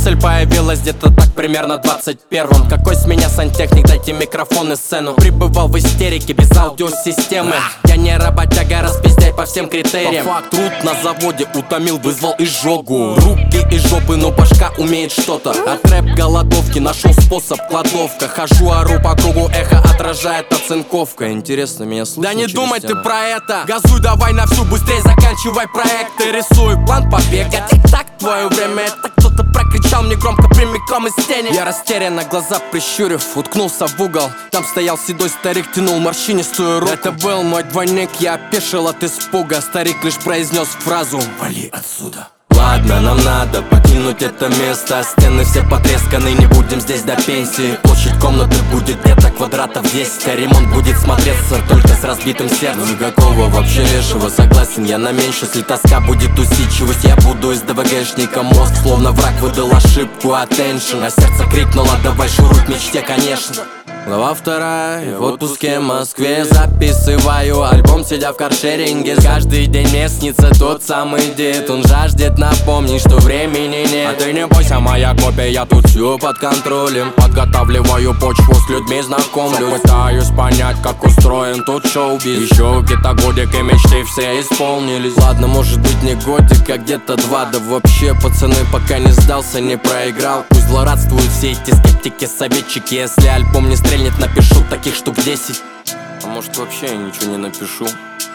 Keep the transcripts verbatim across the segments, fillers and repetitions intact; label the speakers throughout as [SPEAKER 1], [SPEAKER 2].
[SPEAKER 1] мысль появилась где-то так примерно двадцать первом. Какой с меня сантехник, дайте микрофон и сцену. Пребывал в истерике без аудиосистемы. Я не работяга, распиздяй по всем критериям. По факту труд на заводе утомил, вызвал изжогу. Руки и жопы, но башка умеет что-то. От рэп голодовки нашел способ кладовка. Хожу, ору по кругу, эхо отражает оцинковка. Интересно, меня слышно? Да не думай ты про это. Газуй давай на всю, быстрее заканчивай проекты. Рисуй план побега. Тик-так, твое время, это кто-то прокричал мне громко прямиком из тени. Я растерянно, глаза прищурив, уткнулся в угол. Там стоял седой старик, тянул морщинистую руку. Это был мой двойник, я опешил от испуга. Старик лишь произнес фразу: «Вали отсюда». Ладно, нам надо покинуть это место. Стены все потресканы, не будем здесь до пенсии. Площадь комнаты будет где-то квадратов десять. А ремонт будет смотреться только с разбитым сердцем. Никакого вообще лешего, согласен я на меньше. Если тоска будет усидчивость, я буду из ДВГшника. Мозг словно враг выдал ошибку, attention. А сердце крикнуло: давай шуруй к мечте, конечно. Глава вторая, в отпуске в Москве. Записываю альбом, сидя в каршеринге. Каждый день мне снится тот самый дед. Он жаждет напомнить, что времени нет. А ты не бойся, моя копия, я тут все под контролем. Подготавливаю почву, с людьми знакомлюсь. Пытаюсь понять, как устроен тут шоу-биз. Еще где-то годик и мечты все исполнились. Ладно, может быть не годик, а где-то два. Да вообще, пацаны, пока не сдался, не проиграл. Пусть злорадствуют все эти скептики-советчики. Если альбом не стрельнет, напишу таких штук десять. А может вообще я ничего не напишу.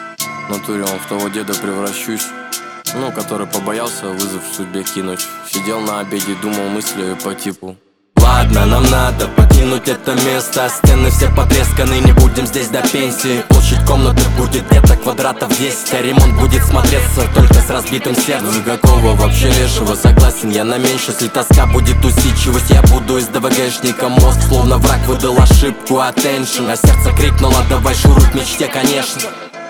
[SPEAKER 1] В натуре он в того деда превращусь, ну, который побоялся вызов в судьбе кинуть. Сидел на обеде, думал мыслью по типу: ладно, нам надо покинуть это место. Стены все потресканы, не будем здесь до пенсии. Площадь комнаты будет где-то квадратов десять. А ремонт будет смотреться только с разбитым сердцем. Никакого вообще лешего, согласен я на меньше. Если тоска будет усидчивость, я буду из ДВГшника. Мозг словно враг выдал ошибку, attention. А сердце крикнуло: давай шуруй к мечте, конечно.